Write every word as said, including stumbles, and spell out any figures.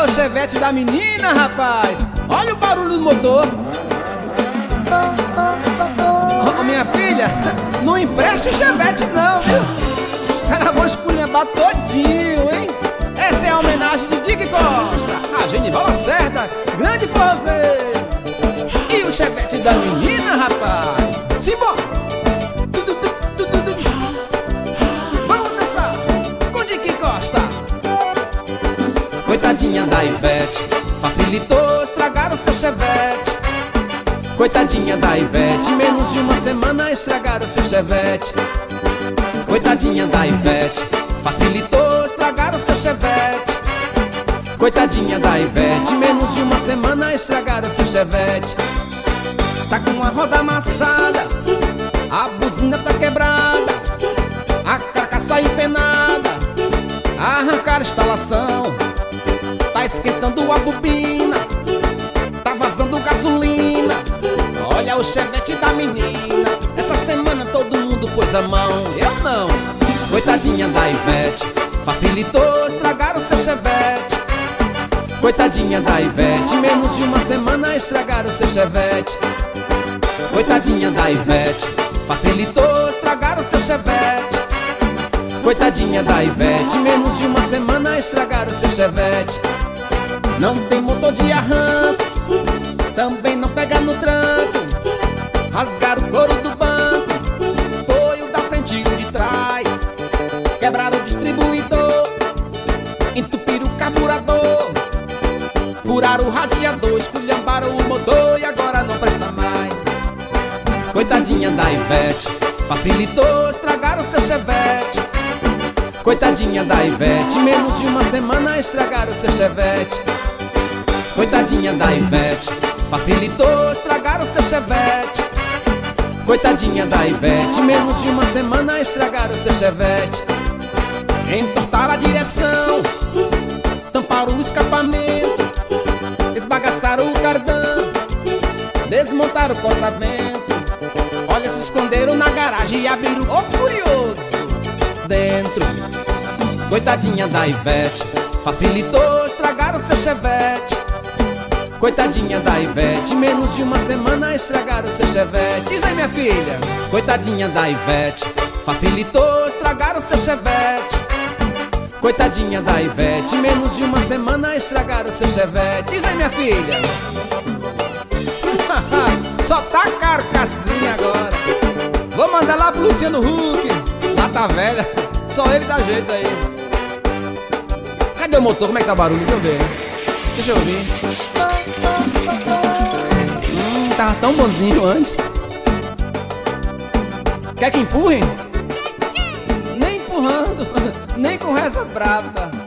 o chevette da menina, rapaz. Olha o barulho do motor. Ô, minha filha, não empreste o chevette não, viu? Os caras vão esculhambar todinho, hein? Essa é a homenagem de Dick Costa, a Genival Lacerda, grande forrozeiro. E o chevette da menina, rapaz. Simbora! Vamos dançar com Dick Costa. Coitadinha da Ivete, facilitou estragar o seu chevette. Coitadinha da Ivete, menos de uma semana estragar o seu chevette. Coitadinha da Ivete, facilitou estragar o seu chevette. Coitadinha da Ivete, menos de uma semana estragar o seu chevette. Tá com a roda amassada, a buzina tá quebrada, a carcaça empenada, arrancar a instalação. Tá esquentando a bobina, tá vazando gasolina. Olha o chevette da menina, essa semana todo mundo pôs a mão, eu não. Coitadinha da Ivete, facilitou estragar o seu chevette. Coitadinha da Ivete, menos de uma semana estragar o seu chevette. Coitadinha da Ivete, facilitou estragar o seu chevette. Coitadinha da Ivete, menos de uma semana estragar o seu chevette. Não tem motor de arranco, também não pega no tranco. Rasgaram o couro do banco, foi o da frente e o de trás. Quebraram o distribuidor, entupiram o carburador, furaram o radiador, esculhambaram o motor e agora não presta mais. Coitadinha da Ivete, facilitou estragar o seu chevette. Coitadinha da Ivete, menos de uma semana estragar o seu chevette. Coitadinha da Ivete, facilitou estragar o seu chevette. Coitadinha da Ivete, menos de uma semana estragar o seu chevette. Entortaram a direção, tamparam o escapamento, esbagaçaram o cardan, desmontaram o corta-vento. Olha, se esconderam na garagem e abriram o curioso dentro. Coitadinha da Ivete, facilitou estragar o seu chevette. Coitadinha da Ivete, menos de uma semana estragar o seu chevette. Diz aí, minha filha. Coitadinha da Ivete, facilitou estragar o seu chevette. Coitadinha da Ivete, menos de uma semana estragar o seu chevette. Diz aí, minha filha. Só tá carcassinha agora. Vou mandar lá pro Luciano Huck, lá tá velha, só ele dá jeito aí. Cadê o motor? Como é que tá o barulho? Deixa eu ver. Deixa eu ouvir. Hum, tava tão bonzinho antes. Quer que empurre? Nem empurrando, nem com reza brava.